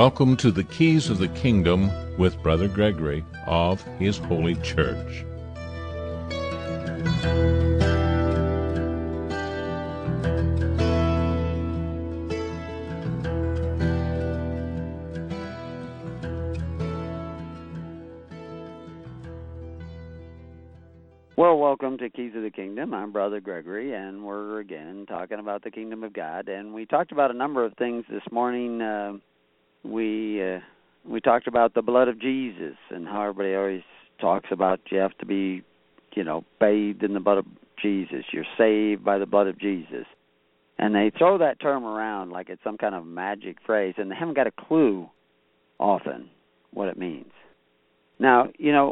Welcome to the Keys of the Kingdom with Brother Gregory of His Holy Church. Well, welcome to Keys of the Kingdom. I'm Brother Gregory, and we're again talking about the Kingdom of God. And we talked about a number of things this morning. We talked about the blood of Jesus and how everybody always talks about you have to be, bathed in the blood of Jesus. You're saved by the blood of Jesus. And they throw that term around like it's some kind of magic phrase, and they haven't got a clue often what it means. Now,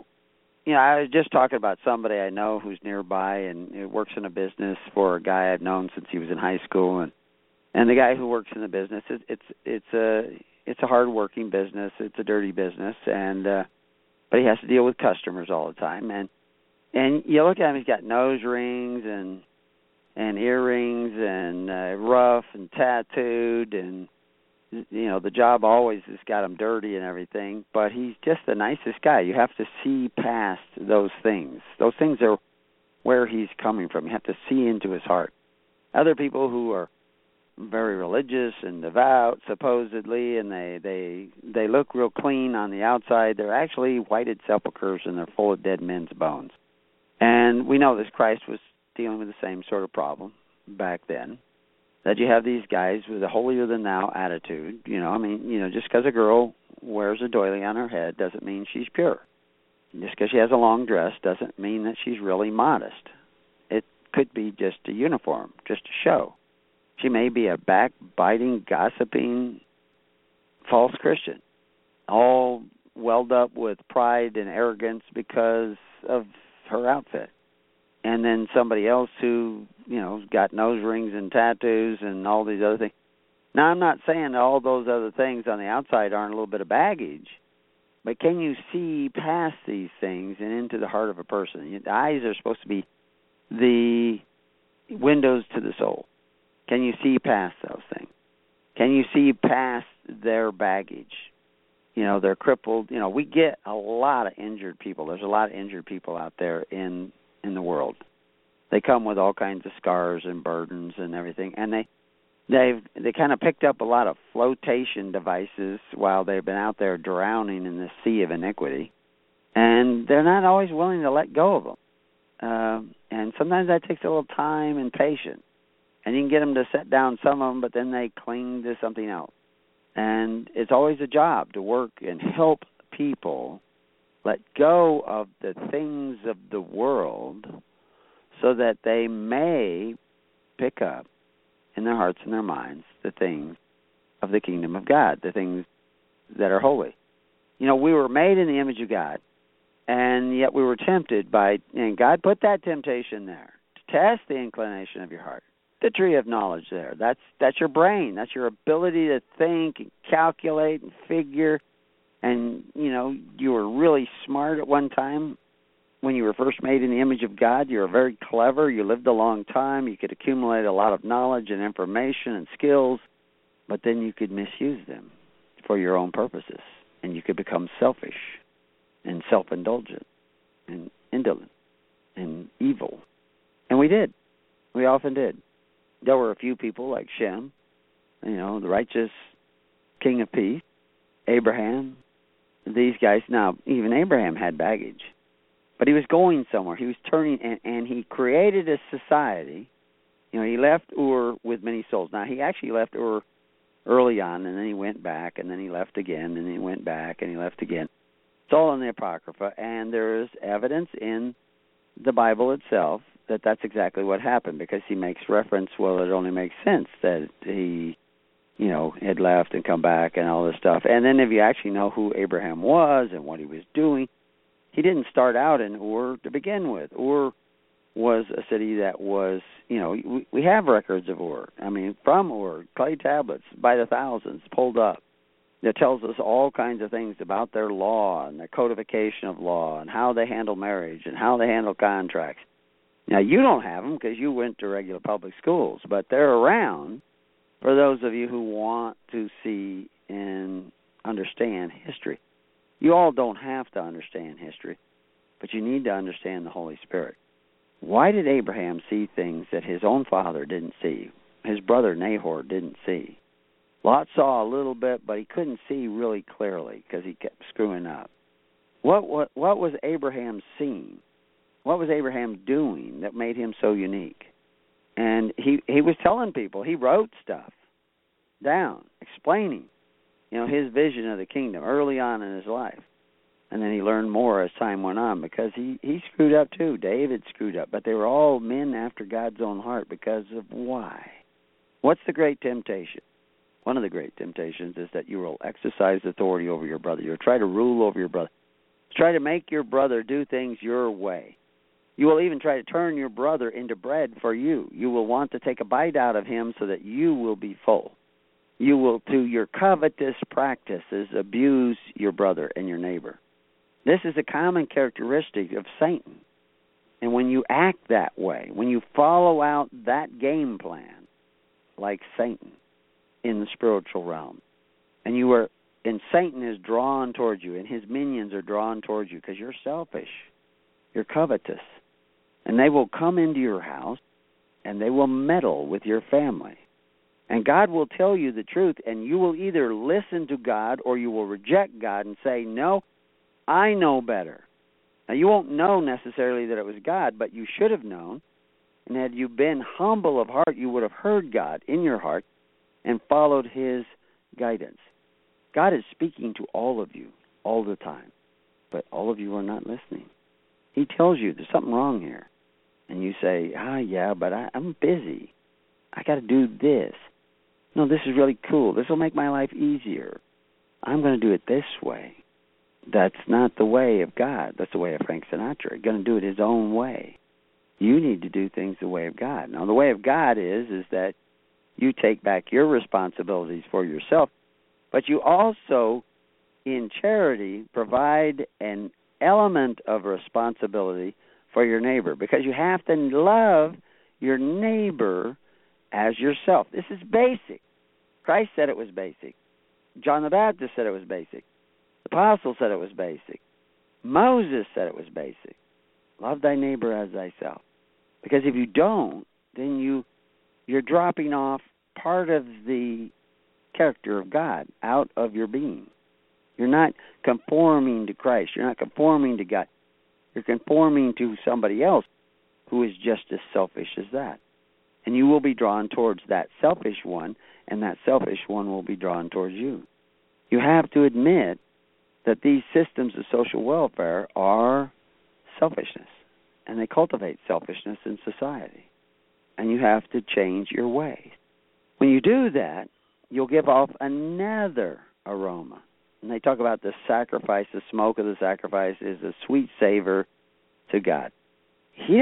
I was just talking about somebody I know who's nearby and works in a business for a guy I've known since he was in high school, and the guy who works in the business, it's a hard-working business, it's a dirty business, but he has to deal with customers all the time, and you look at him, he's got nose rings and earrings and rough and tattooed, and the job always has got him dirty and everything, but he's just the nicest guy. You have to see past those things. Those things are where he's coming from. You have to see into his heart. Other people who are very religious and devout, supposedly, and they look real clean on the outside, they're actually whited sepulchres, and they're full of dead men's bones. And we know this. Christ was dealing with the same sort of problem back then. That you have these guys with a holier-than-thou attitude. Just because a girl wears a doily on her head doesn't mean she's pure. Just because she has a long dress doesn't mean that she's really modest. It could be just a uniform, just a show. She may be a backbiting, gossiping, false Christian, all welled up with pride and arrogance because of her outfit. And then somebody else who, got nose rings and tattoos and all these other things. Now, I'm not saying all those other things on the outside aren't a little bit of baggage, but can you see past these things and into the heart of a person? The eyes are supposed to be the windows to the soul. Can you see past those things? Can you see past their baggage? They're crippled. We get a lot of injured people. There's a lot of injured people out there in the world. They come with all kinds of scars and burdens and everything, and they kind of picked up a lot of flotation devices while they've been out there drowning in the sea of iniquity, and they're not always willing to let go of them. And sometimes that takes a little time and patience, and you can get them to set down some of them, but then they cling to something else. And it's always a job to work and help people let go of the things of the world so that they may pick up in their hearts and their minds the things of the kingdom of God, the things that are holy. We were made in the image of God, and yet we were tempted and God put that temptation there to test the inclination of your heart. The tree of knowledge there, that's your brain, that's your ability to think and calculate and figure. And, you were really smart at one time when you were first made in the image of God. You were very clever. You lived a long time. You could accumulate a lot of knowledge and information and skills, but then you could misuse them for your own purposes, and you could become selfish and self-indulgent and indolent and evil. And we did. We often did. There were a few people like Shem, the righteous king of peace, Abraham, these guys. Now, even Abraham had baggage, but he was going somewhere. He was turning, and he created a society. He left Ur with many souls. Now, he actually left Ur early on, and then he went back, and then he left again, and then he went back, and he left again. It's all in the Apocrypha, and there is evidence in the Bible itself that that's exactly what happened, because he makes reference, it only makes sense that he had left and come back and all this stuff. And then if you actually know who Abraham was and what he was doing, he didn't start out in Ur to begin with. Ur was a city that was, we have records of Ur. From Ur, clay tablets by the thousands pulled up that tells us all kinds of things about their law and their codification of law and how they handle marriage and how they handle contracts. Now, you don't have them because you went to regular public schools, but they're around for those of you who want to see in understand history. You all don't have to understand history, but you need to understand the Holy Spirit. Why did Abraham see things that his own father didn't see? His brother Nahor didn't see. Lot saw a little bit, but he couldn't see really clearly because he kept screwing up. What was Abraham seeing? What was Abraham doing that made him so unique? And he was telling people, he wrote stuff down, explaining, his vision of the kingdom early on in his life. And then he learned more as time went on because he screwed up too. David screwed up. But they were all men after God's own heart because of why? What's the great temptation? One of the great temptations is that you will exercise authority over your brother. You'll try to rule over your brother. Try to make your brother do things your way. You will even try to turn your brother into bread for you. You will want to take a bite out of him so that you will be full. You will, through your covetous practices, abuse your brother and your neighbor. This is a common characteristic of Satan. And when you act that way, when you follow out that game plan, like Satan in the spiritual realm, and Satan is drawn towards you, and his minions are drawn towards you because you're selfish, you're covetous, and they will come into your house, and they will meddle with your family. And God will tell you the truth, and you will either listen to God or you will reject God and say, no, I know better. Now, you won't know necessarily that it was God, but you should have known. And had you been humble of heart, you would have heard God in your heart and followed his guidance. God is speaking to all of you all the time, but all of you are not listening. He tells you there's something wrong here. And you say, yeah, but I'm busy. I got to do this. No, this is really cool. This will make my life easier. I'm going to do it this way. That's not the way of God. That's the way of Frank Sinatra. He's going to do it his own way. You need to do things the way of God. Now, the way of God is that you take back your responsibilities for yourself, but you also, in charity, provide an element of responsibility for your neighbor, because you have to love your neighbor as yourself. This is basic. Christ said it was basic. John the Baptist said it was basic. The apostle said it was basic. Moses said it was basic. Love thy neighbor as thyself. Because if you don't, then you're dropping off part of the character of God out of your being. You're not conforming to Christ. You're not conforming to God. You're conforming to somebody else who is just as selfish as that. And you will be drawn towards that selfish one, and that selfish one will be drawn towards you. You have to admit that these systems of social welfare are selfishness, and they cultivate selfishness in society. And you have to change your ways. When you do that, you'll give off another aroma. And they talk about the sacrifice, the smoke of the sacrifice is a sweet savor to God. I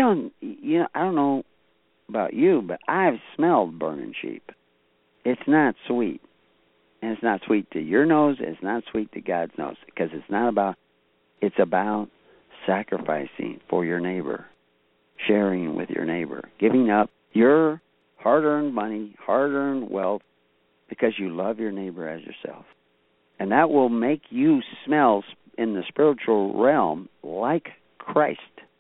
don't know about you, but I've smelled burning sheep. It's not sweet. And it's not sweet to your nose, it's not sweet to God's nose, because it's about sacrificing for your neighbor, sharing with your neighbor, giving up your hard-earned money, hard-earned wealth, because you love your neighbor as yourself. And that will make you smell in the spiritual realm like Christ.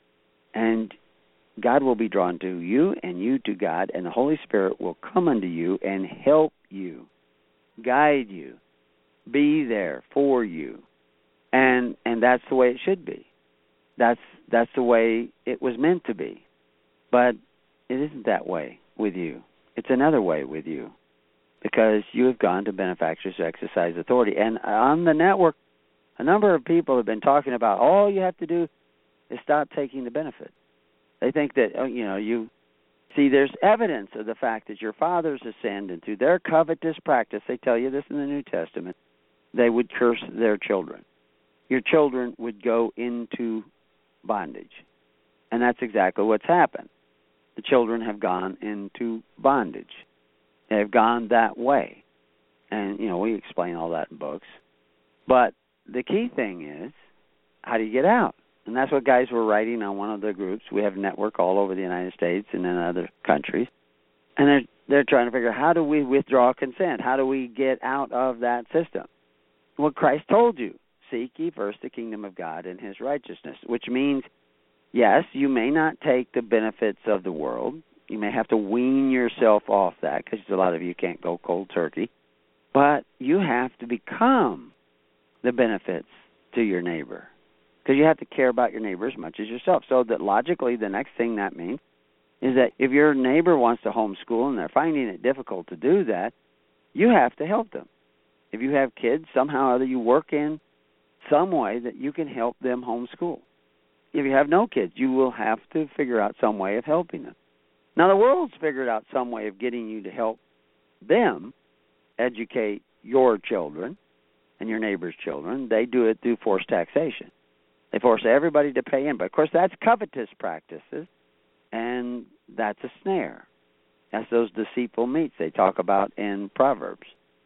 And God will be drawn to you and you to God, and the Holy Spirit will come unto you and help you, guide you, be there for you. And that's the way it should be. That's the way it was meant to be. But it isn't that way with you. It's another way with you, because you have gone to benefactors to exercise authority. And on the network, a number of people have been talking about all you have to do is stop taking the benefit. They think that, you see, there's evidence of the fact that your fathers have sinned, and through their covetous practice, they tell you this in the New Testament, they would curse their children. Your children would go into bondage. And that's exactly what's happened. The children have gone into bondage. They've gone that way. And, we explain all that in books. But the key thing is, how do you get out? And that's what guys were writing on one of the groups. We have a network all over the United States and in other countries. And they're trying to figure out, how do we withdraw consent? How do we get out of that system? what Christ told you. Seek ye first the kingdom of God and his righteousness, which means, yes, you may not take the benefits of the world. You may have to wean yourself off that because a lot of you can't go cold turkey. But you have to become the benefits to your neighbor because you have to care about your neighbor as much as yourself. So that logically, the next thing that means is that if your neighbor wants to homeschool and they're finding it difficult to do that, you have to help them. If you have kids, somehow or other you work in some way that you can help them homeschool. If you have no kids, you will have to figure out some way of helping them. Now, the world's figured out some way of getting you to help them educate your children and your neighbor's children. They do it through forced taxation. They force everybody to pay in. But, of course, that's covetous practices, and that's a snare. That's those deceitful meats they talk about in Proverbs.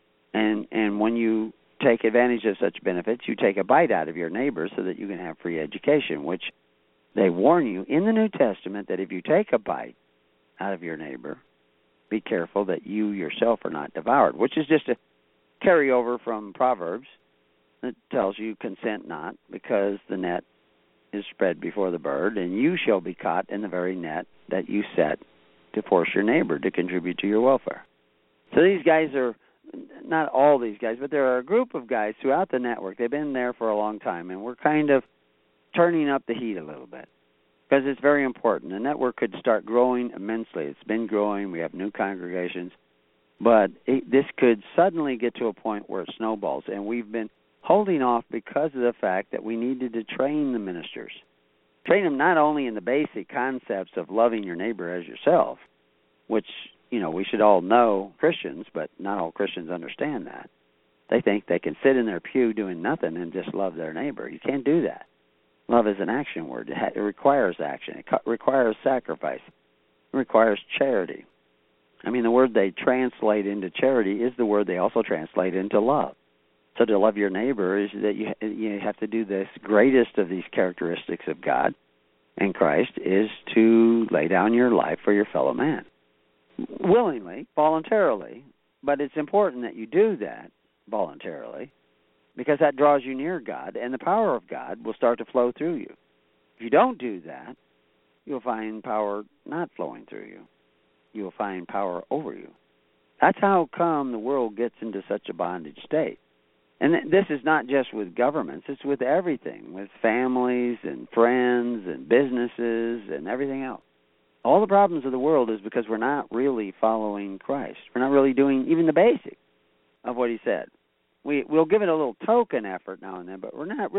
And when you take advantage of such benefits, you take a bite out of your neighbor so that you can have free education, which they warn you in the New Testament that if you take a bite out of your neighbor, be careful that you yourself are not devoured, which is just a carryover from Proverbs that tells you consent not, because the net is spread before the bird, and you shall be caught in the very net that you set to force your neighbor to contribute to your welfare. So these guys are, not all these guys, but there are a group of guys throughout the network. They've been there for a long time, and we're kind of turning up the heat a little bit because it's very important. The network could start growing immensely. It's been growing. We have new congregations. But this could suddenly get to a point where it snowballs, and we've been holding off because of the fact that we needed to train the ministers. Train them not only in the basic concepts of loving your neighbor as yourself, which, you know, we should all know Christians, but not all Christians understand that. They think they can sit in their pew doing nothing and just love their neighbor. You can't do that. Love is an action word. It requires action. It requires sacrifice. It requires charity. I mean, the word they translate into charity is the word they also translate into love. So to love your neighbor is that you have to do this greatest of these characteristics of God and Christ is to lay down your life for your fellow man. Willingly, voluntarily, but it's important that you do that voluntarily because that draws you near God, and the power of God will start to flow through you. If you don't do that, you'll find power not flowing through you. You'll find power over you. That's how come the world gets into such a bondage state. And this is not just with governments. It's with everything, with families and friends and businesses and everything else. All the problems of the world is because we're not really following Christ. We're not really doing even the basic of what he said. We'll give it a little token effort now and then, but we're not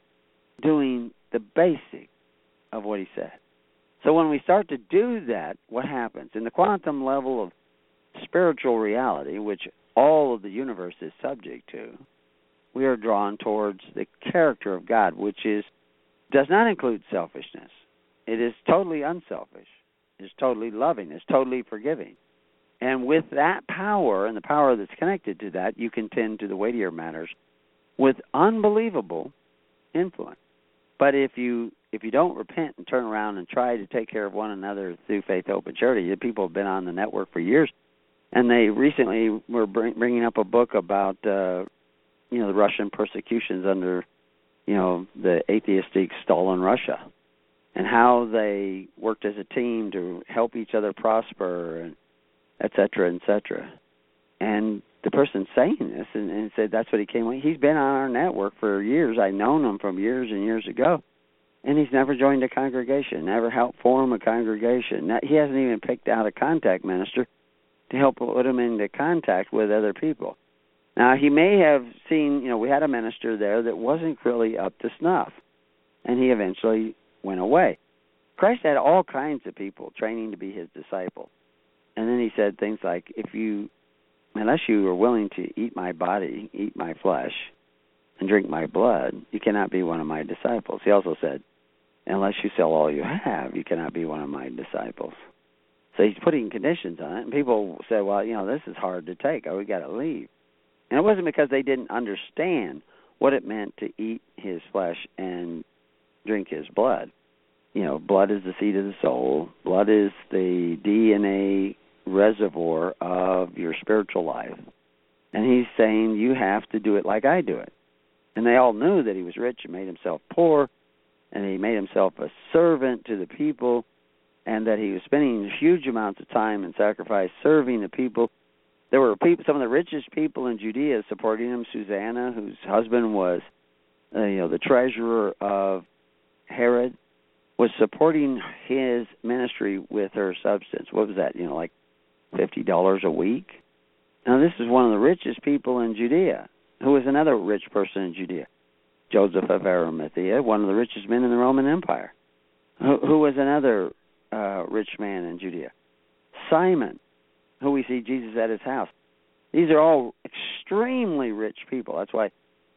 doing the basic of what he said. So when we start to do that, what happens? In the quantum level of spiritual reality, which all of the universe is subject to, we are drawn towards the character of God, which does not include selfishness. It is totally unselfish. It's totally loving. It's totally forgiving. And with that power and the power that's connected to that, you can tend to the weightier matters with unbelievable influence. But if you don't repent and turn around and try to take care of one another through faith, hope, and charity, people have been on the network for years, and they recently were bringing up a book about the Russian persecutions under the atheistic Stalin Russia, and how they worked as a team to help each other prosper, and et cetera, et cetera. And the person saying this and said that's what he came with. He's been on our network for years. I've known him from years and years ago. And he's never joined a congregation, never helped form a congregation. He hasn't even picked out a contact minister to help put him into contact with other people. Now, he may have seen, we had a minister there that wasn't really up to snuff, and he eventually went away. Christ had all kinds of people training to be his disciples. And then he said things like, unless you are willing to eat my body, eat my flesh, and drink my blood, you cannot be one of my disciples. He also said, unless you sell all you have, you cannot be one of my disciples. So he's putting conditions on it, and people say, well, this is hard to take. We got to leave. And it wasn't because they didn't understand what it meant to eat his flesh and drink his blood. Blood is the seed of the soul. Blood is the DNA reservoir of your spiritual life. And he's saying you have to do it like I do it. And they all knew that he was rich and made himself poor, and he made himself a servant to the people, and that he was spending huge amounts of time and sacrifice serving the people. There were people, some of the richest people in Judea supporting him. Susanna, whose husband was the treasurer of Herod, was supporting his ministry with her substance. What was that? Like $50 a week? Now, this is one of the richest people in Judea. Who was another rich person in Judea? Joseph of Arimathea, one of the richest men in the Roman Empire. Who was another rich man in Judea? Simon, who we see Jesus at his house. These are all extremely rich people. That's why,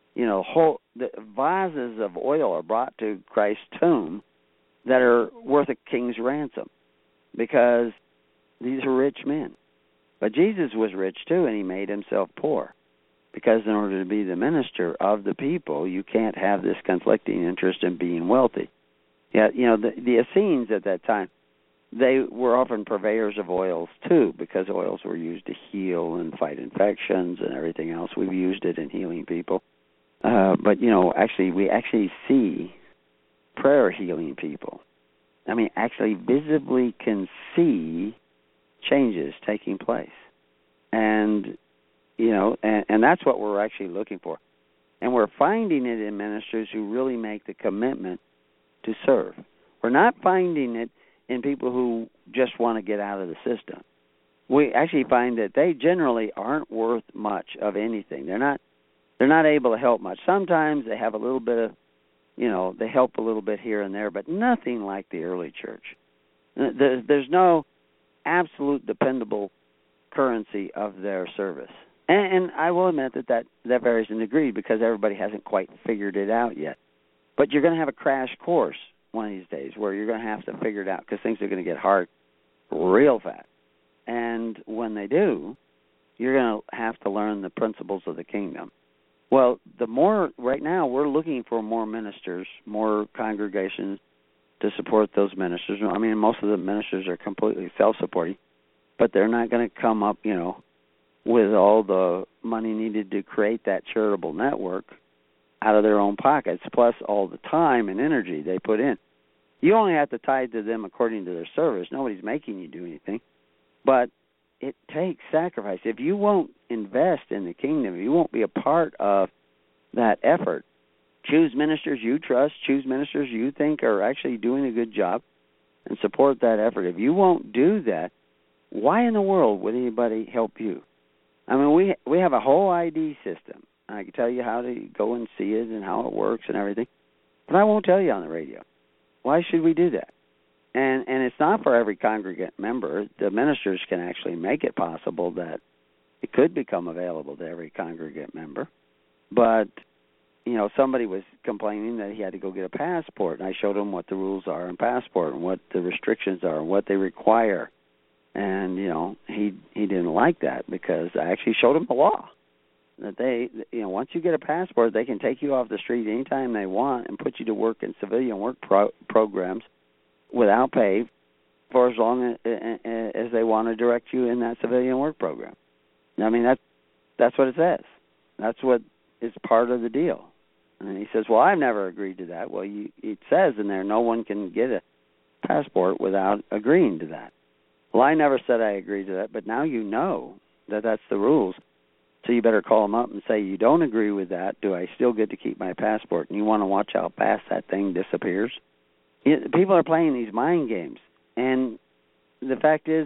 the vases of oil are brought to Christ's tomb that are worth a king's ransom, because these are rich men. But Jesus was rich too, and he made himself poor, because in order to be the minister of the people, you can't have this conflicting interest in being wealthy. Yeah, the Essenes at that time, they were often purveyors of oils too, because oils were used to heal and fight infections and everything else. We've used it in healing people. But we actually see prayer healing people. I mean, actually visibly can see changes taking place. And that's what we're actually looking for. And we're finding it in ministers who really make the commitment to serve. We're not finding it in people who just want to get out of the system. We actually find that they generally aren't worth much of anything. They're not able to help much. Sometimes they have a little bit of, they help a little bit here and there, but nothing like the early church. There's no absolute dependable currency of their service. And I will admit that varies in degree, because everybody hasn't quite figured it out yet. But you're going to have a crash course one of these days where you're going to have to figure it out, because things are going to get hard real fast. And when they do, you're going to have to learn the principles of the kingdom. Well, right now we're looking for more ministers, more congregations to support those ministers. I mean, most of the ministers are completely self-supporting, but they're not going to come up, with all the money needed to create that charitable network out of their own pockets, plus all the time and energy they put in. You only have to tithe to them according to their service. Nobody's making you do anything. But it takes sacrifice. If you won't invest in the kingdom, if you won't be a part of that effort, choose ministers you trust, choose ministers you think are actually doing a good job, and support that effort. If you won't do that, why in the world would anybody help you? I mean, we have a whole ID system. I can tell you how to go and see it and how it works and everything, but I won't tell you on the radio. Why should we do that? And it's not for every congregant member. The ministers can actually make it possible that it could become available to every congregant member. But, somebody was complaining that he had to go get a passport, and I showed him what the rules are in passport and what the restrictions are and what they require. And, he didn't like that, because I actually showed him the law. That they, once you get a passport, they can take you off the street anytime they want and put you to work in civilian work programs without pay for as long as they want to direct you in that civilian work program. I mean, that's what it says. That's what is part of the deal. And he says, well, I've never agreed to that. Well, it says in there no one can get a passport without agreeing to that. Well, I never said I agreed to that, but now you know that that's the rules. So you better call them up and say, you don't agree with that. Do I still get to keep my passport? And you want to watch how fast that thing disappears? People are playing these mind games. And the fact is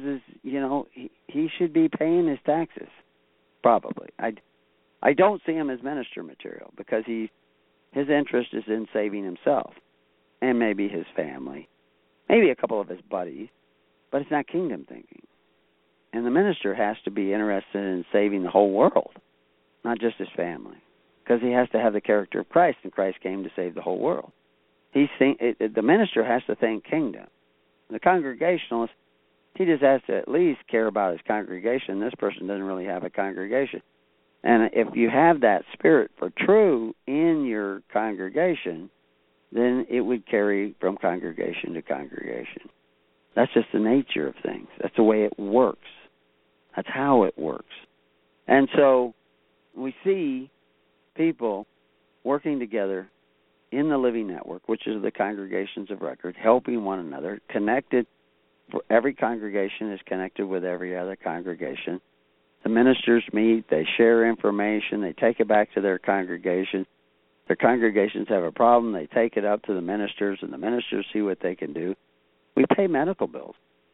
he should be paying his taxes, probably. I don't see him as minister material, because his interest is in saving himself and maybe his family, maybe a couple of his buddies, but it's not kingdom thinking. And the minister has to be interested in saving the whole world, not just his family, because he has to have the character of Christ, and Christ came to save the whole world. The minister has to think kingdom. The congregationalist, he just has to at least care about his congregation. This person doesn't really have a congregation. And if you have that spirit for true in your congregation, then it would carry from congregation to congregation. That's just the nature of things. That's the way it works. That's how it works. And so we see people working together in the Living Network, which is the congregations of record, helping one another, connected. Every congregation is connected with every other congregation. The ministers meet, they share information, they take it back to their congregation. Their congregations have a problem, they take it up to the ministers, and the ministers see what they can do. We pay medical bills.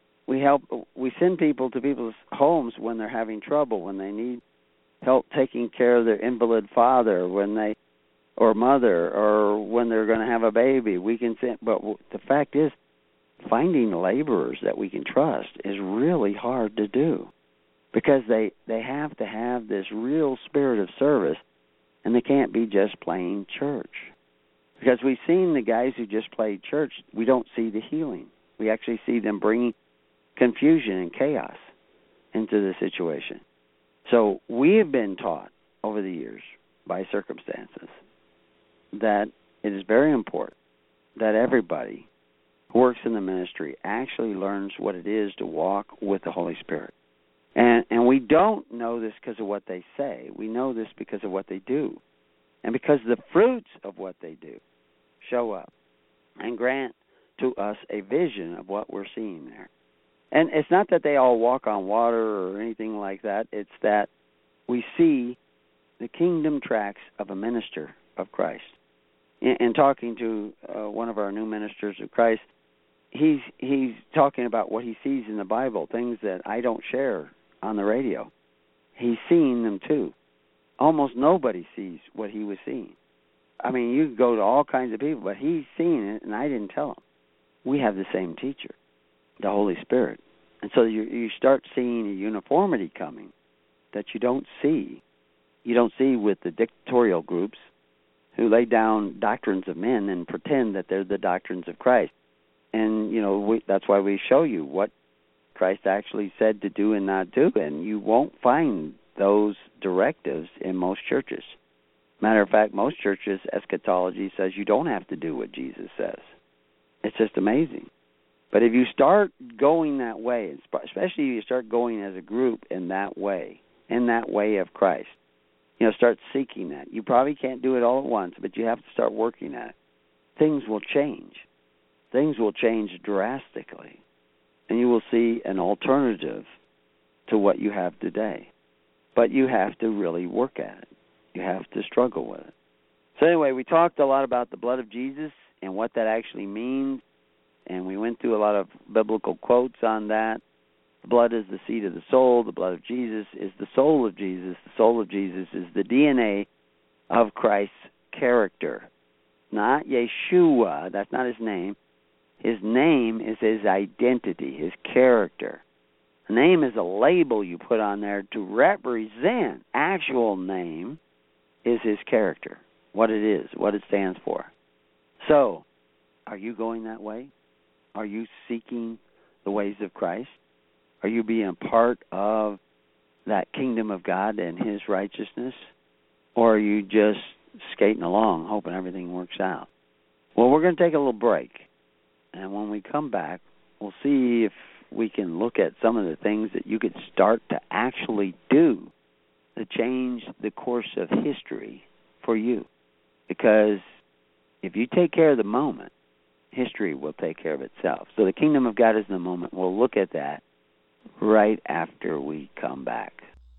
We send people to people's homes when they're having trouble, when they need help taking care of their invalid father, or mother, or when they're going to have a baby. We can send, but the fact is, finding laborers that we can trust is really hard to do, because they have to have this real spirit of service, and they can't be just playing church. Because we've seen the guys who just play church, we don't see the healing. We actually see them bringing confusion and chaos into the situation. So we have been taught over the years by circumstances that it is very important that everybody who works in the ministry actually learns what it is to walk with the Holy Spirit. And we don't know this because of what they say. We know this because of what they do. And because the fruits of what they do show up and grant to us a vision of what we're seeing there. And it's not that they all walk on water or anything like that. It's that we see the kingdom tracks of a minister of Christ. In talking to one of our new ministers of Christ, he's talking about what he sees in the Bible, things that I don't share on the radio. He's seeing them too. Almost nobody sees what he was seeing. I mean, you can go to all kinds of people, but he's seeing it, and I didn't tell him. We have the same teacher, the Holy Spirit. And so you start seeing a uniformity coming that you don't see. You don't see with the dictatorial groups who lay down doctrines of men and pretend that they're the doctrines of Christ. And, that's why we show you what Christ actually said to do and not do, and you won't find those directives in most churches. Matter of fact, most churches, eschatology says you don't have to do what Jesus says. It's just amazing. But if you start going that way, especially if you start going as a group in that way of Christ, start seeking that. You probably can't do it all at once, but you have to start working at it. Things will change. Things will change drastically. And you will see an alternative to what you have today. But you have to really work at it. You have to struggle with it. So anyway, we talked a lot about the blood of Jesus and what that actually means. And we went through a lot of biblical quotes on that. The blood is the seed of the soul. The blood of Jesus is the soul of Jesus. The soul of Jesus is the DNA of Christ's character. Not Yeshua. That's not his name. His name is his identity, his character. The name is a label you put on there to represent. Actual name is his character, what it is, what it stands for. So, are you going that way? Are you seeking the ways of Christ? Are you being a part of that kingdom of God and his righteousness? Or are you just skating along, hoping everything works out? Well, we're going to take a little break. And when we come back, we'll see if we can look at some of the things that you could start to actually do to change the course of history for you. Because if you take care of the moment, history will take care of itself. So the kingdom of God is in the moment. We'll look at that right after we come back.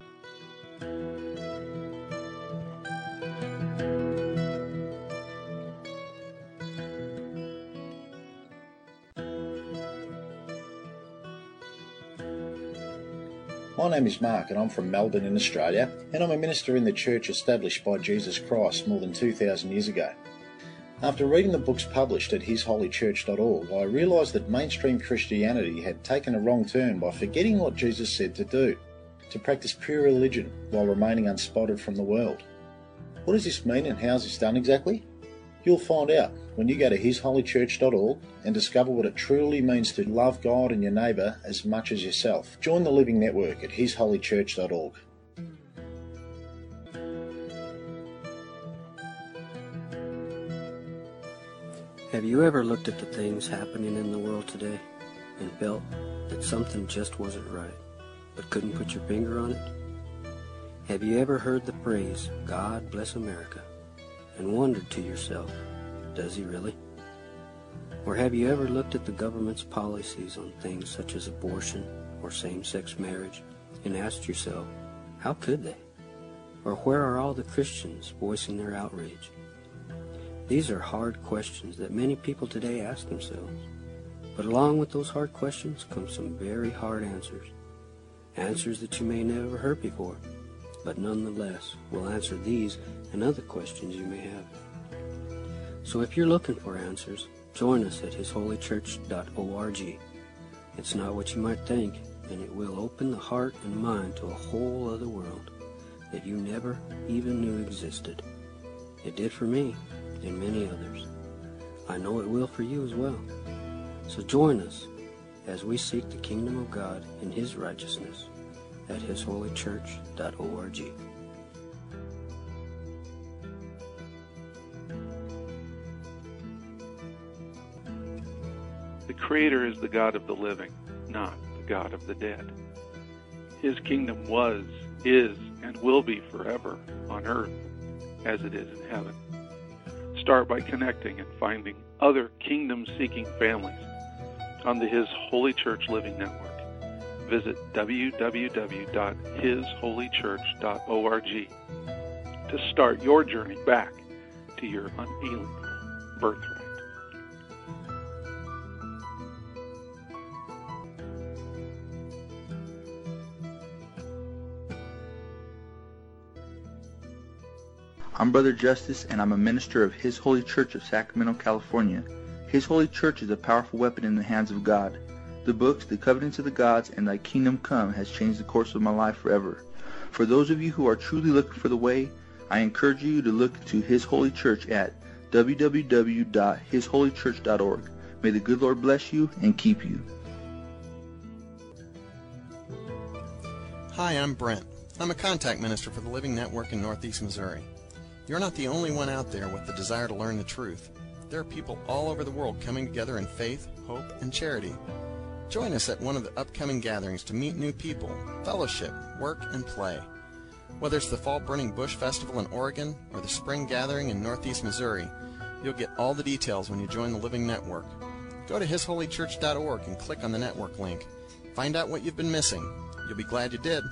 My name is Mark and I'm from Melbourne in Australia, and I'm a minister in the church established by Jesus Christ more than 2,000 years ago. After reading the books published at hisholychurch.org, I realised that mainstream Christianity had taken a wrong turn by forgetting what Jesus said to do, to practice pure religion while remaining unspotted from the world. What does this mean and how is this done exactly? You'll find out when you go to hisholychurch.org and discover what it truly means to love God and your neighbour as much as yourself. Join the Living Network at hisholychurch.org. Have you ever looked at the things happening in the world today and felt that something just wasn't right, but couldn't put your finger on it? Have you ever heard the phrase, God bless America, and wondered to yourself, does he really? Or have you ever looked at the government's policies on things such as abortion or same-sex marriage and asked yourself, how could they? Or where are all the Christians voicing their outrage? These are hard questions that many people today ask themselves. But along with those hard questions come some very hard answers. Answers that you may never heard before, but nonetheless will answer these and other questions you may have. So if you're looking for answers, join us at hisholychurch.org. It's not what you might think, and it will open the heart and mind to a whole other world that you never even knew existed. It did for me and many others. I know it will for you as well. So join us as we seek the kingdom of God and His righteousness at hisholychurch.org. The Creator is the God of the living, not the God of the dead. His kingdom was, is, and will be forever on earth as it is in heaven. Start by connecting and finding other kingdom-seeking families on the His Holy Church Living Network. Visit www.hisholychurch.org to start your journey back to your unalienable birthright. I'm Brother Justice, and I'm a minister of His Holy Church of Sacramento, California. His Holy Church is a powerful weapon in the hands of God. The books, The Covenants of the Gods, and Thy Kingdom Come has changed the course of my life forever. For those of you who are truly looking for the way, I encourage you to look to His Holy Church at www.hisholychurch.org. May the good Lord bless you and keep you. Hi, I'm Brent. I'm a contact minister for the Living Network in Northeast Missouri. You're not the only one out there with the desire to learn the truth. There are people all over the world coming together in faith, hope, and charity. Join us at one of the upcoming gatherings to meet new people, fellowship, work, and play. Whether it's the Fall Burning Bush Festival in Oregon or the Spring Gathering in Northeast Missouri, you'll get all the details when you join the Living Network. Go to hisholychurch.org and click on the network link. Find out what you've been missing. You'll be glad you did.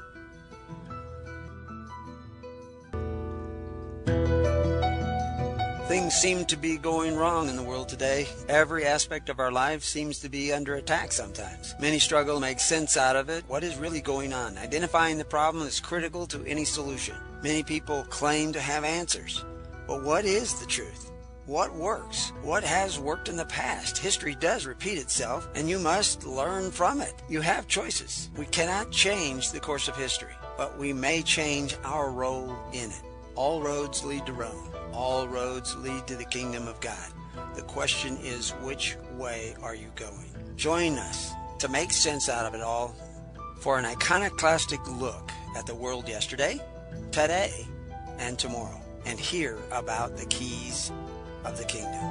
Things seem to be going wrong in the world today. Every aspect of our lives seems to be under attack sometimes. Many struggle to make sense out of it. What is really going on? Identifying the problem is critical to any solution. Many people claim to have answers. But what is the truth? What works? What has worked in the past? History does repeat itself, and you must learn from it. You have choices. We cannot change the course of history, but we may change our role in it. All roads lead to Rome. All roads lead to the kingdom of God. The question is, which way are you going? Join us to make sense out of it all for an iconoclastic look at the world yesterday, today, and tomorrow, and hear about the keys of the kingdom.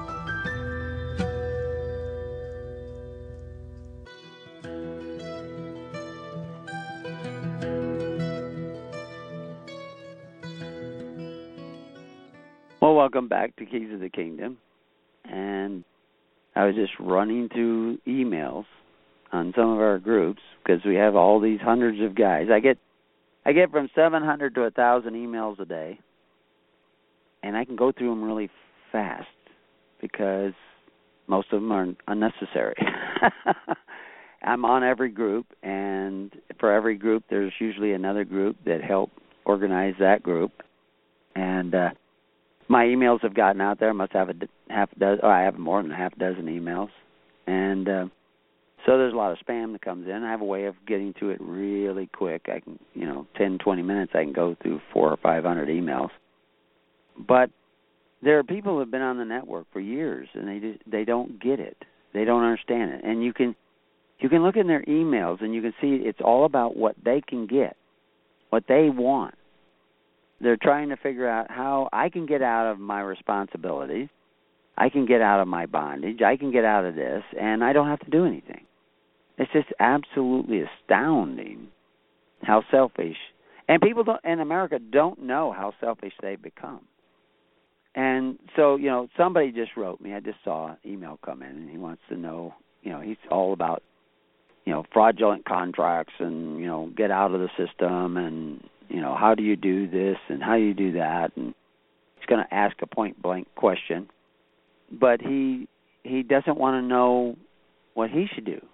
Well, welcome back to Keys of the Kingdom. And I was just running through emails on some of our groups because we have all these hundreds of guys. I get from 700 to 1,000 emails a day, and I can go through them really fast because most of them are unnecessary. I'm on every group, and for every group, there's usually another group that help organize that group. And my emails have gotten out there. I must have I have more than a half dozen emails. And so there's a lot of spam that comes in. I have a way of getting to it really quick. I can, 10, 20 minutes, I can go through 400 or 500 emails. But there are people who have been on the network for years, and they don't get it. They don't understand it. And you can look in their emails, and you can see it's all about what they can get, what they want. They're trying to figure out how I can get out of my responsibilities, I can get out of my bondage, I can get out of this, and I don't have to do anything. It's just absolutely astounding how selfish, and people in America don't know how selfish they've become. And so, somebody just wrote me. I just saw an email come in, and he wants to know, he's all about, fraudulent contracts and, get out of the system and, how do you do this and how do you do that? And he's going to ask a point-blank question. But he doesn't want to know what he should do.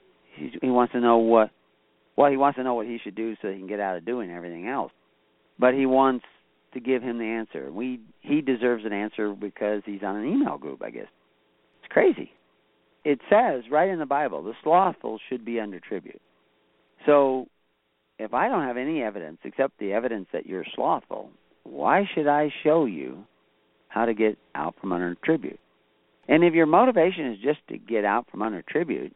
He wants to know he wants to know what he should do so he can get out of doing everything else. But he wants to give him the answer. He deserves an answer because he's on an email group, I guess. It's crazy. It says right in the Bible, the slothful should be under tribute. So if I don't have any evidence except the evidence that you're slothful, why should I show you how to get out from under tribute? And if your motivation is just to get out from under tribute,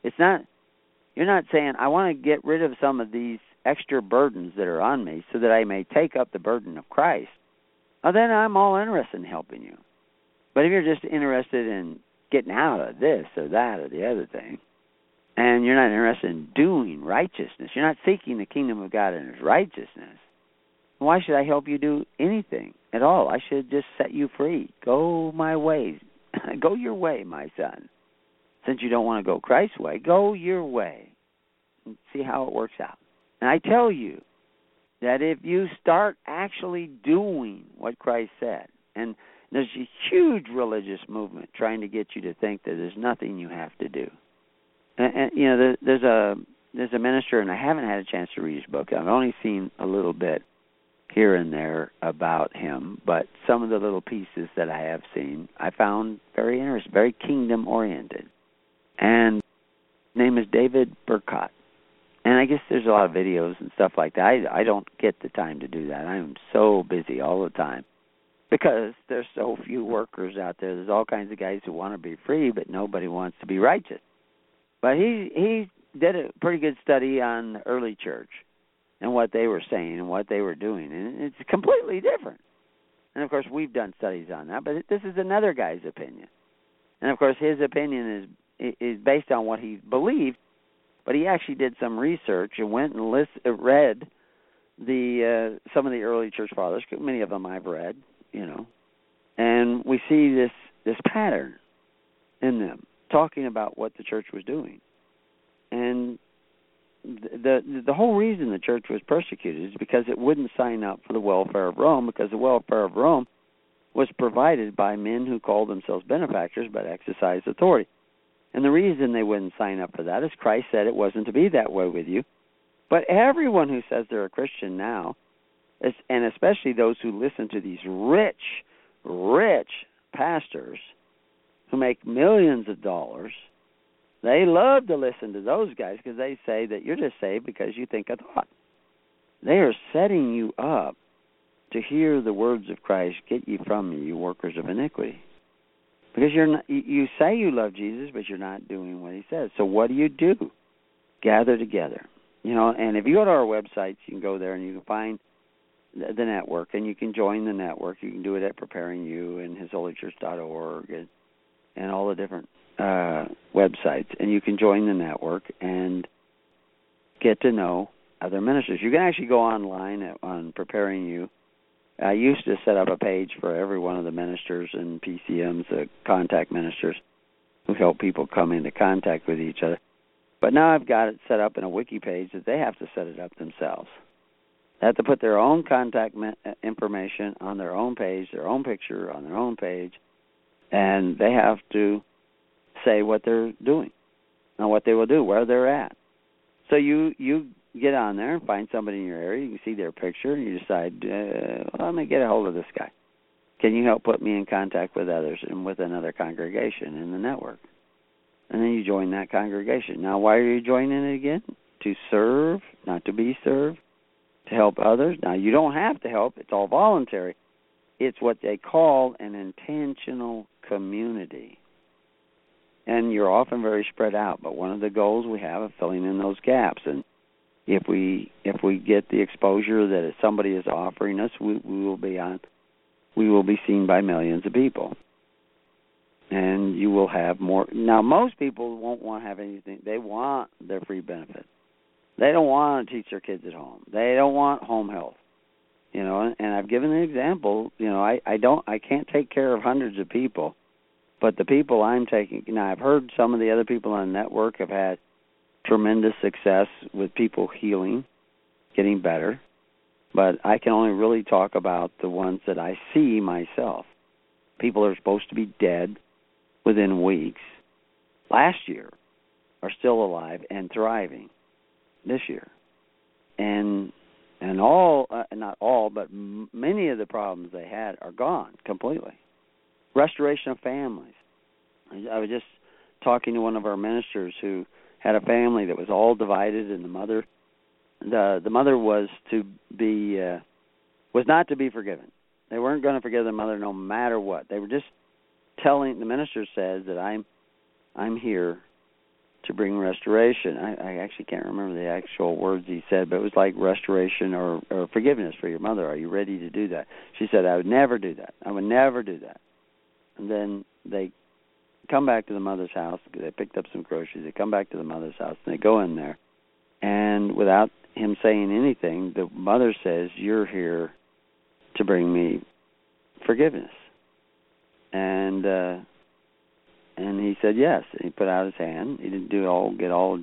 you're not saying, I want to get rid of some of these extra burdens that are on me so that I may take up the burden of Christ. Well, then I'm all interested in helping you. But if you're just interested in getting out of this or that or the other thing, and you're not interested in doing righteousness, you're not seeking the kingdom of God and His righteousness, why should I help you do anything at all? I should just set you free. Go my ways. Go your way, my son. Since you don't want to go Christ's way, go your way and see how it works out. And I tell you that if you start actually doing what Christ said, and there's a huge religious movement trying to get you to think that there's nothing you have to do. And there's a minister, and I haven't had a chance to read his book. I've only seen a little bit here and there about him, but some of the little pieces that I have seen I found very interesting, very kingdom-oriented. And his name is David Burkott. And I guess there's a lot of videos and stuff like that. I don't get the time to do that. I'm so busy all the time because there's so few workers out there. There's all kinds of guys who want to be free, but nobody wants to be righteous. But he did a pretty good study on the early church and what they were saying and what they were doing. And it's completely different. And, of course, we've done studies on that, but this is another guy's opinion. And, of course, his opinion is based on what he believed, but he actually did some research and went and read some of the early church fathers. Many of them I've read, and we see this pattern in them talking about what the church was doing. And the whole reason the church was persecuted is because it wouldn't sign up for the welfare of Rome, because the welfare of Rome was provided by men who called themselves benefactors but exercised authority. And the reason they wouldn't sign up for that is Christ said it wasn't to be that way with you. But everyone who says they're a Christian now, and especially those who listen to these rich pastors who make millions of dollars, they love to listen to those guys because they say that you're just saved because you think a thought. They are setting you up to hear the words of Christ, get ye from me, you workers of iniquity. Because you say you love Jesus, but you're not doing what He says. So what do? Gather together. And if you go to our websites, you can go there and you can find the network, and you can join the network. You can do it at Preparing You and HisHolyChurch.org and all the different websites. And you can join the network and get to know other ministers. You can actually go online on Preparing You. I used to set up a page for every one of the ministers and PCMs, contact ministers, who help people come into contact with each other. But now I've got it set up in a wiki page that they have to set it up themselves. They have to put their own contact information on their own page, their own picture on their own page, and they have to say what they're doing and what they will do, where they're at. So you get on there and find somebody in your area. You can see their picture, and you decide, I'm going to get a hold of this guy. Can you help put me in contact with others and with another congregation in the network? And then you join that congregation. Now, why are you joining it again? To serve, not to be served, to help others. Now, you don't have to help. It's all voluntary. It's what they call an intentional community. And you're often very spread out, but one of the goals we have is filling in those gaps. And if we get the exposure that somebody is offering us, we will be seen by millions of people. And you will have more. Now, most people won't want to have anything. They want their free benefits. They don't want to teach their kids at home. They don't want home health. You know, and I've given an example. You know, I can't take care of hundreds of people, but the people I'm taking, now I've heard some of the other people on the network have had tremendous success with people healing, getting better, but I can only really talk about the ones that I see myself. People are supposed to be dead within weeks last year are still alive and thriving this year. And all, not all, but many of the problems they had are gone completely. Restoration of families. I was just talking to one of our ministers who had a family that was all divided, and the mother was not to be forgiven. They weren't going to forgive the mother no matter what. They were just telling, the minister says that I'm here to bring restoration. I actually can't remember the actual words he said, but it was like restoration or forgiveness for your mother. Are you ready to do that? She said, I would never do that. I would never do that. And then they come back to the mother's house. They picked up some groceries. They come back to the mother's house, and they go in there. And without him saying anything, the mother says, you're here to bring me forgiveness. And he said yes. And he put out his hand. He didn't get all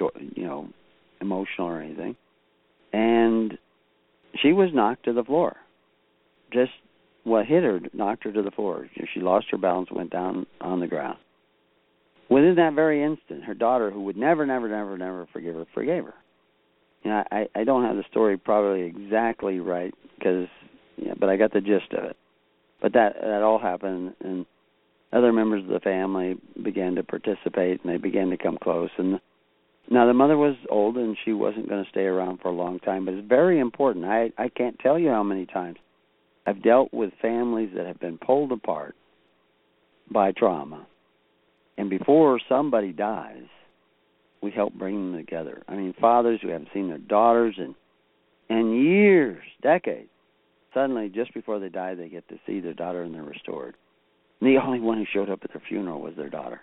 emotional or anything. And she was knocked to the floor. Just what hit her knocked her to the floor. She lost her balance, went down on the ground. Within that very instant, her daughter, who would never forgive her, forgave her. You know, I don't have the story probably exactly right, but I got the gist of it. But that all happened, and other members of the family began to participate, and they began to come close. And now the mother was old, and she wasn't going to stay around for a long time, but it's very important. I can't tell you how many times I've dealt with families that have been pulled apart by trauma, and before somebody dies, we help bring them together. I mean, fathers who haven't seen their daughters in years, decades, suddenly, just before they die, they get to see their daughter and they're restored. And the only one who showed up at their funeral was their daughter.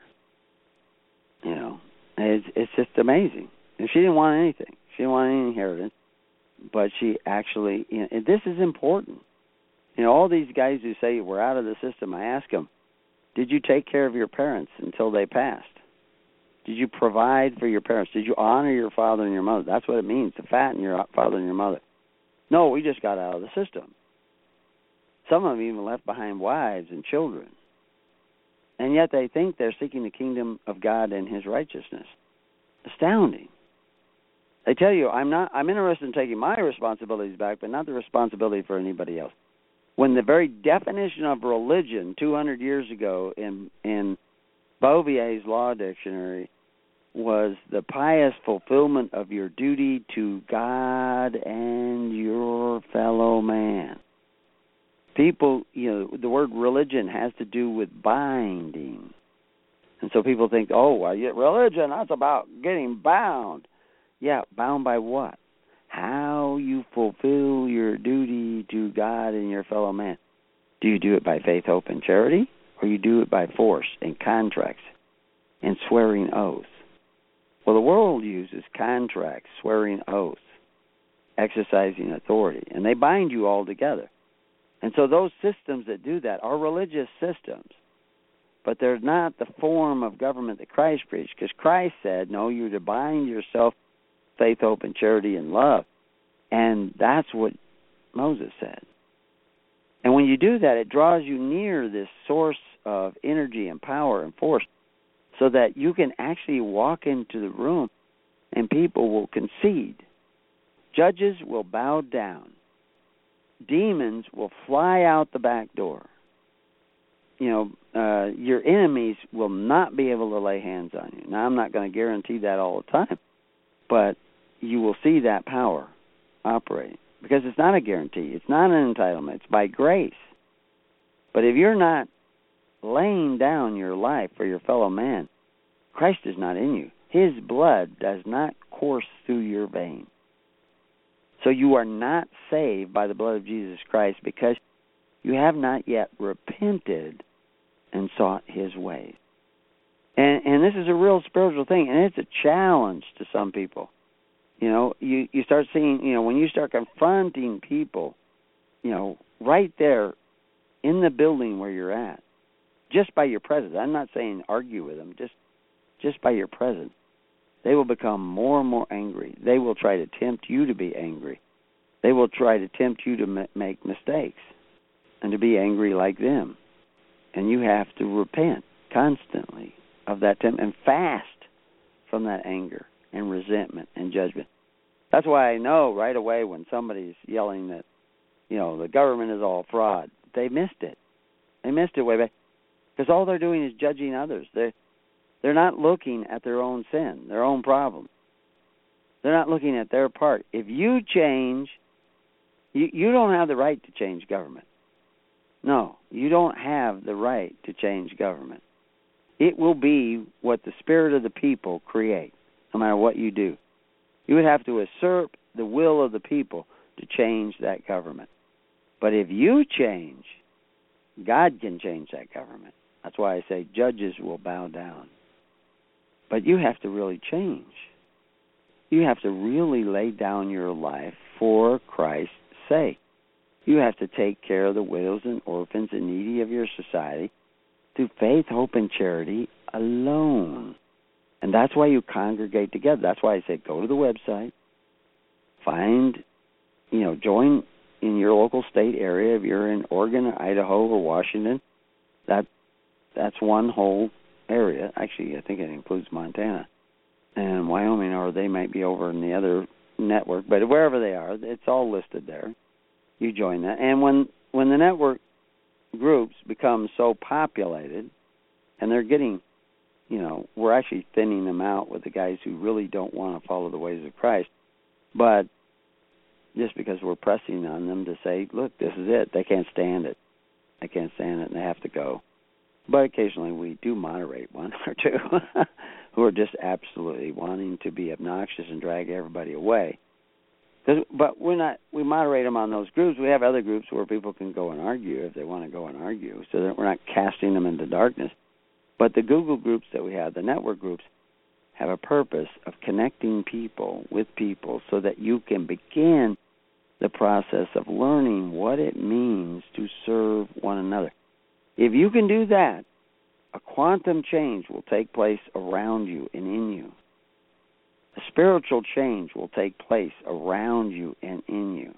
You know, it's just amazing. And she didn't want anything. She didn't want any inheritance. But she actually, and this is important. You know, all these guys who say we're out of the system, I ask them, did you take care of your parents until they passed? Did you provide for your parents? Did you honor your father and your mother? That's what it means, to fatten your father and your mother. No, we just got out of the system. Some of them even left behind wives and children. And yet they think they're seeking the kingdom of God and his righteousness. Astounding. They tell you, I'm interested in taking my responsibilities back, but not the responsibility for anybody else. When the very definition of religion 200 years ago in Bouvier's Law Dictionary was the pious fulfillment of your duty to God and your fellow man. People, the word religion has to do with binding. And so people think, religion, that's about getting bound. Yeah, bound by what? How you fulfill your duty to God and your fellow man. Do you do it by faith, hope, and charity? Or you do it by force and contracts and swearing oaths? Well, the world uses contracts, swearing oaths, exercising authority, and they bind you all together. And so those systems that do that are religious systems, but they're not the form of government that Christ preached, because Christ said, no, you're to bind yourself, faith, hope, and charity, and love. And that's what Moses said. And when you do that, it draws you near this source of energy and power and force so that you can actually walk into the room and people will concede. Judges will bow down. Demons will fly out the back door. Your enemies will not be able to lay hands on you. Now, I'm not going to guarantee that all the time, but you will see that power operating because it's not a guarantee. It's not an entitlement. It's by grace. But if you're not laying down your life for your fellow man, Christ is not in you. His blood does not course through your veins. So you are not saved by the blood of Jesus Christ because you have not yet repented and sought his ways. And this is a real spiritual thing, and it's a challenge to some people. You start seeing, when you start confronting people right there in the building where you're at, just by your presence. I'm not saying argue with them, just by your presence. They will become more and more angry. They will try to tempt you to be angry. They will try to tempt you to make mistakes and to be angry like them. And you have to repent constantly of that tempt and fast from that anger and resentment and judgment. That's why I know right away when somebody's yelling that, the government is all fraud. They missed it. They missed it way back. Because all they're doing is judging others. They're not looking at their own sin, their own problem. They're not looking at their part. If you change, you don't have the right to change government. No, you don't have the right to change government. It will be what the spirit of the people create, no matter what you do. You would have to usurp the will of the people to change that government. But if you change, God can change that government. That's why I say judges will bow down. But you have to really change. You have to really lay down your life for Christ's sake. You have to take care of the widows and orphans and needy of your society through faith, hope, and charity alone. And that's why you congregate together. That's why I say go to the website, join in your local state area. If you're in Oregon or Idaho or Washington, that's one whole area. Actually, I think it includes Montana and Wyoming, or they might be over in the other network. But wherever they are, it's all listed there. You join that. And when the network groups become so populated, and they're getting, we're actually thinning them out with the guys who really don't want to follow the ways of Christ. But just because we're pressing on them to say, look, this is it. They can't stand it. They can't stand it, and they have to go. But occasionally we do moderate one or two who are just absolutely wanting to be obnoxious and drag everybody away. But we moderate them on those groups. We have other groups where people can go and argue if they want to go and argue, so that we're not casting them into darkness. But the Google groups that we have, the network groups, have a purpose of connecting people with people so that you can begin the process of learning what it means to serve one another. If you can do that, a quantum change will take place around you and in you. A spiritual change will take place around you and in you.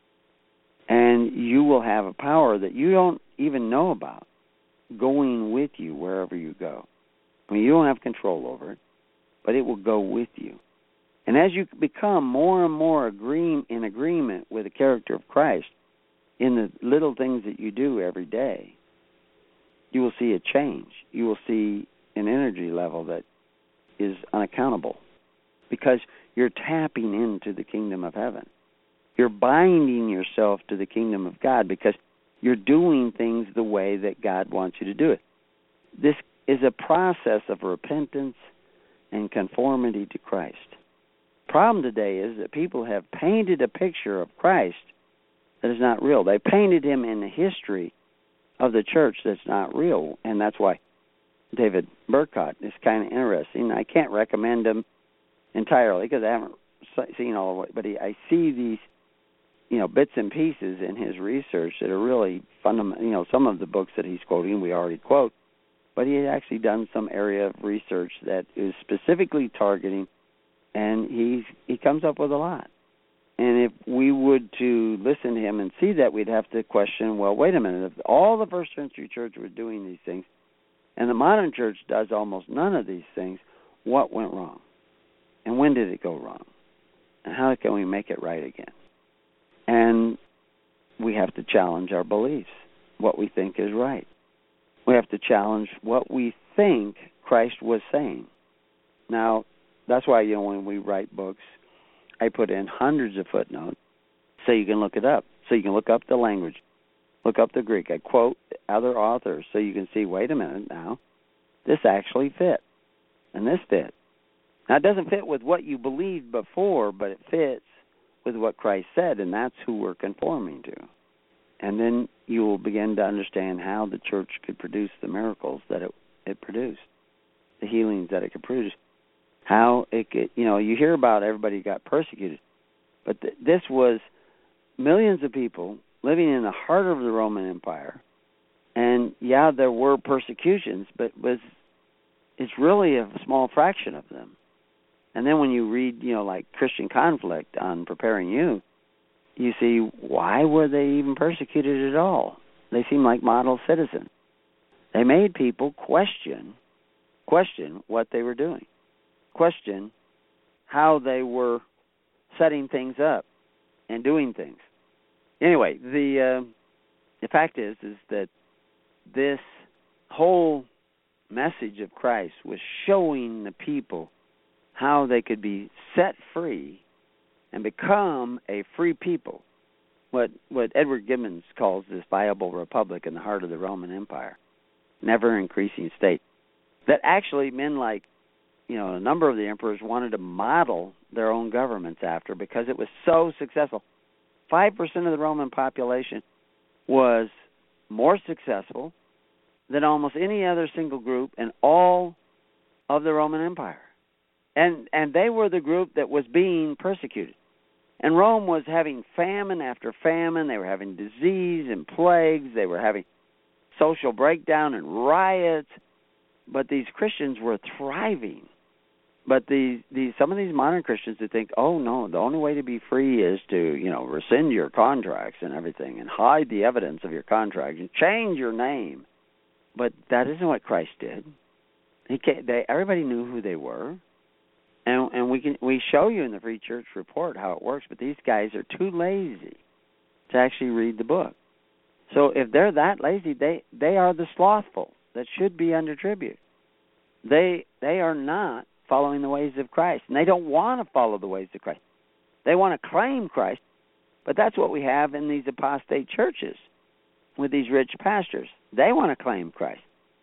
And you will have a power that you don't even know about going with you wherever you go. I mean, you don't have control over it, but it will go with you. And as you become more and more in agreement with the character of Christ in the little things that you do every day, you will see a change. You will see an energy level that is unaccountable because you're tapping into the kingdom of heaven. You're binding yourself to the kingdom of God because you're doing things the way that God wants you to do it. This is a process of repentance and conformity to Christ. The problem today is that people have painted a picture of Christ that is not real. They painted him in the history of the church that's not real, and that's why David Burkott is kind of interesting. I can't recommend him entirely because I haven't seen all of it, but I see these bits and pieces in his research that are really fundamental. Some of the books that he's quoting we already quote, but he had actually done some area of research that is specifically targeting, and he comes up with a lot. And if we would to listen to him and see that, we'd have to question, well, wait a minute, if all the first century church were doing these things, and the modern church does almost none of these things, what went wrong? And when did it go wrong? And how can we make it right again? And we have to challenge our beliefs, what we think is right. We have to challenge what we think Christ was saying. Now, that's why, when we write books, I put in hundreds of footnotes so you can look it up, so you can look up the language, look up the Greek. I quote other authors so you can see, wait a minute now, this actually fit, and this fit. Now, it doesn't fit with what you believed before, but it fits with what Christ said, and that's who we're conforming to. And then you will begin to understand how the church could produce the miracles that it produced, the healings that it could produce, how it could, you hear about everybody got persecuted, but this was millions of people living in the heart of the Roman Empire. And, yeah, there were persecutions, but it's really a small fraction of them. And then when you read, like Christian Conflict on Preparing You, you see, why were they even persecuted at all? They seem like model citizens. They made people question what they were doing, question how they were setting things up and doing things. Anyway, the fact is that this whole message of Christ was showing the people how they could be set free and become a free people, what Edward Gibbons calls this viable republic in the heart of the Roman Empire, never-increasing state, that actually men like, a number of the emperors wanted to model their own governments after because it was so successful. 5% of the Roman population was more successful than almost any other single group in all of the Roman Empire. And they were the group that was being persecuted. And Rome was having famine after famine. They were having disease and plagues. They were having social breakdown and riots. But these Christians were thriving. But some of these modern Christians who think, oh, no, the only way to be free is to, rescind your contracts and everything and hide the evidence of your contract and change your name. But that isn't what Christ did. Everybody knew who they were. And we show you in the Free Church Report how it works, but these guys are too lazy to actually read the book. So if they're that lazy, they are the slothful that should be under tribute. They are not following the ways of Christ, and they don't want to follow the ways of Christ. They want to claim Christ, but that's what we have in these apostate churches with these rich pastors. They want to claim Christ.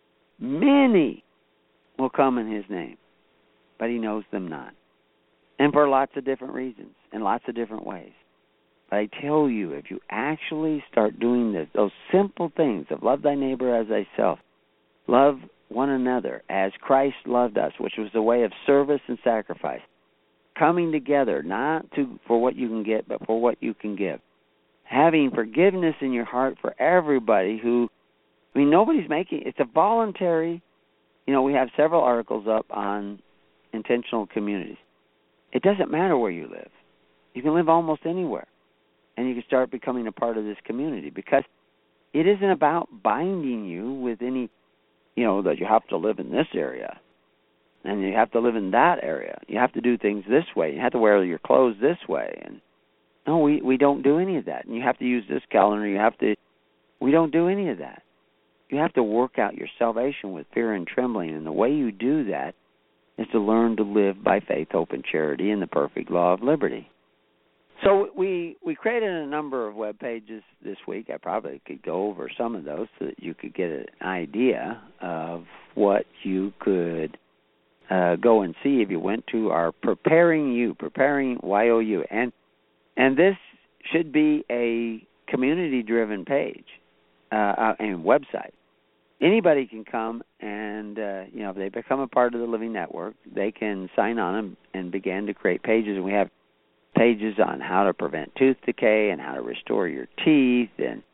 Many will come in his name, but he knows them not. And for lots of different reasons and lots of different ways. But I tell you, if you actually start doing those simple things of love thy neighbor as thyself, love one another as Christ loved us, which was a way of service and sacrifice, coming together not for what you can get, but for what you can give, having forgiveness in your heart for everybody nobody's it's a voluntary, we have several articles up on intentional communities. It doesn't matter where you live. You can live almost anywhere, and you can start becoming a part of this community because it isn't about binding you with any, that you have to live in this area and you have to live in that area. You have to do things this way. You have to wear your clothes this way. And no, we don't do any of that. And you have to use this calendar. We don't do any of that. You have to work out your salvation with fear and trembling, and the way you do that is to learn to live by faith, hope, and charity in the perfect law of liberty. So we created a number of web pages this week. I probably could go over some of those so that you could get an idea of what you could go and see if you went to our Preparing YOU. And this should be a community-driven page and website. Anybody can come and, if they become a part of the Living Network, they can sign on and begin to create pages. And we have pages on how to prevent tooth decay and how to restore your teeth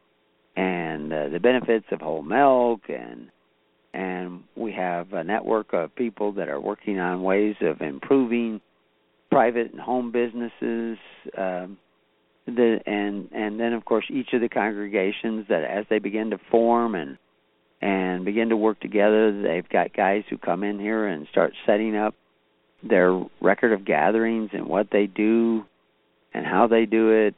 and the benefits of whole milk. And we have a network of people that are working on ways of improving private and home businesses. And then, of course, each of the congregations that as they begin to form and begin to work together, they've got guys who come in here and start setting up their record of gatherings and what they do and how they do it,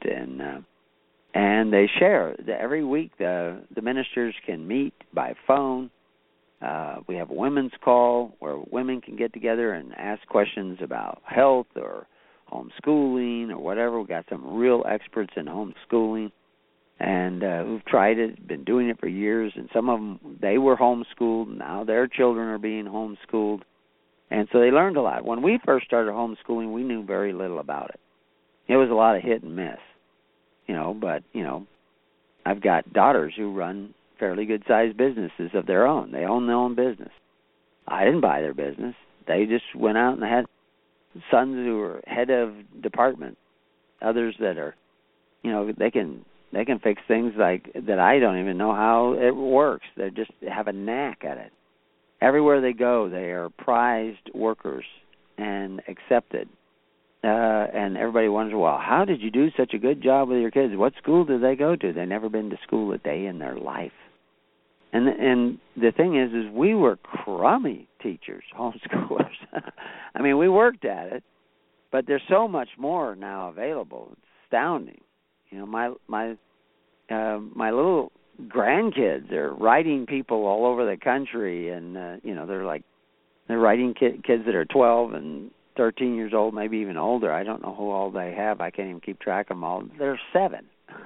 and they share. Every week the ministers can meet by phone. We have a women's call where women can get together and ask questions about health or homeschooling or whatever. We've got some real experts in homeschooling and who've tried it, been doing it for years, and some of them, they were homeschooled. Now their children are being homeschooled. And so they learned a lot. When we first started homeschooling, we knew very little about it. It was a lot of hit and miss, but I've got daughters who run fairly good-sized businesses of their own. They own their own business. I didn't buy their business. They just went out and had sons who were head of department, others that are, they can They can fix things like that I don't even know how it works. They just have a knack at it. Everywhere they go, they are prized workers and accepted. And everybody wonders, well, how did you do such a good job with your kids? What school did they go to? They've never been to school a day in their life. And the thing is we were crummy teachers, homeschoolers. I mean, we worked at it, but there's so much more now available. It's astounding. You know, my little grandkids are writing people all over the country, and they're writing kids that are 12 and 13 years old, maybe even older. I don't know who all they have. I can't even keep track of them all. They're 7.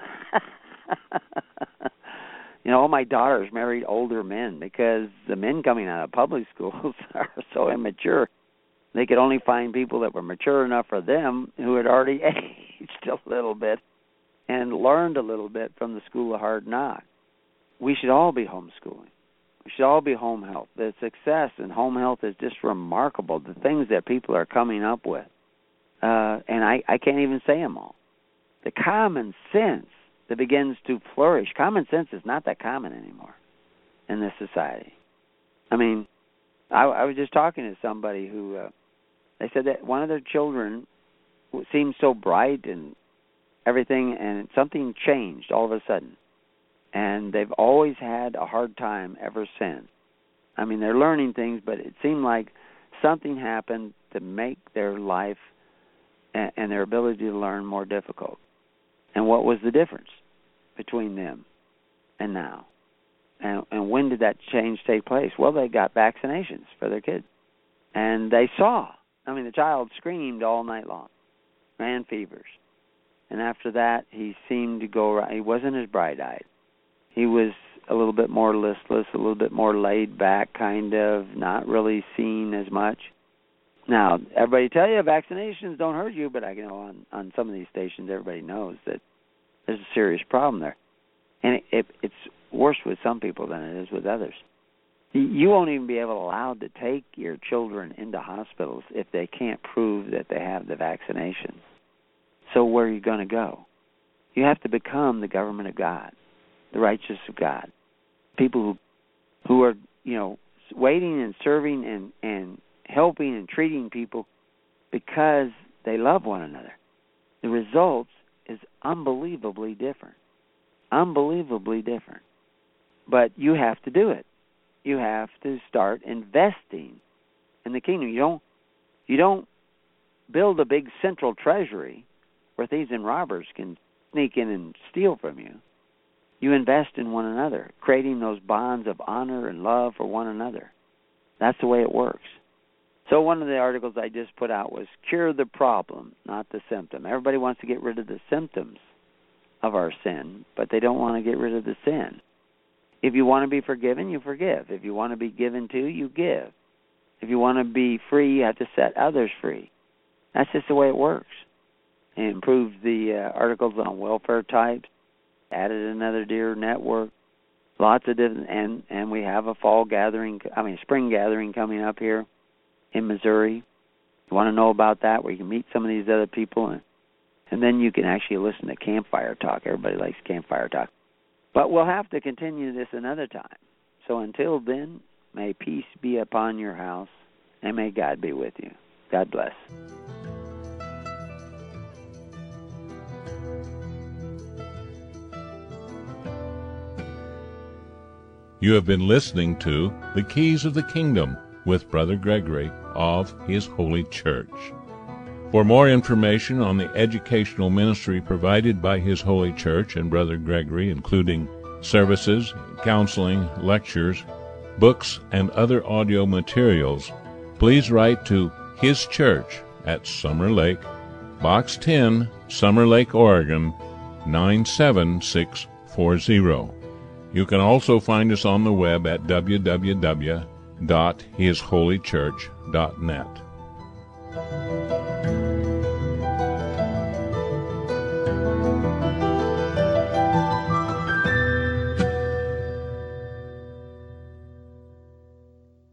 You know, all my daughters married older men because the men coming out of public schools are so immature. They could only find people that were mature enough for them who had already aged a little bit and learned a little bit from the school of hard knocks. We should all be homeschooling. We should all be home health. The success in home health is just remarkable, the things that people are coming up with. And I can't even say them all. The common sense that begins to flourish. Common sense is not that common anymore in this society. I mean, I was just talking to somebody who, they said that one of their children seemed so bright and everything, and something changed all of a sudden. And they've always had a hard time ever since. I mean, they're learning things, but it seemed like something happened to make their life and their ability to learn more difficult. And what was the difference between them and now? And when did that change take place? Well, they got vaccinations for their kids. And they saw. I mean, the child screamed all night long, ran fevers. And after that, he seemed to go around. He wasn't as bright-eyed. He was a little bit more listless, a little bit more laid back, kind of, not really seen as much. Now, everybody tell you vaccinations don't hurt you, but I know on some of these stations, everybody knows that there's a serious problem there. And it's worse with some people than it is with others. You won't even be allowed to take your children into hospitals if they can't prove that they have the vaccinations. So where are you going to go? You have to become the government of God, the righteousness of God. People who are, waiting and serving and helping and treating people because they love one another. The results is unbelievably different. Unbelievably different. But you have to do it. You have to start investing in the kingdom. You don't build a big central treasury where thieves and robbers can sneak in and steal from you. You invest in one another, creating those bonds of honor and love for one another. That's the way it works. So one of the articles I just put out was cure the problem, not the symptom. Everybody wants to get rid of the symptoms of our sin, but they don't want to get rid of the sin. If you want to be forgiven, you forgive. If you want to be given to, you give. If you want to be free, you have to set others free. That's just the way it works. And improved the articles on welfare types, added another deer network, lots of different, and we have a spring gathering coming up here in Missouri. You want to know about that, where you can meet some of these other people, and then you can actually listen to campfire talk. Everybody likes campfire talk. But we'll have to continue this another time. So until then, may peace be upon your house, and may God be with you. God bless. You have been listening to The Keys of the Kingdom with Brother Gregory of His Holy Church. For more information on the educational ministry provided by His Holy Church and Brother Gregory, including services, counseling, lectures, books, and other audio materials, please write to His Church at Summer Lake, Box 10, Summer Lake, Oregon, 97640. You can also find us on the web at www.hisholychurch.net.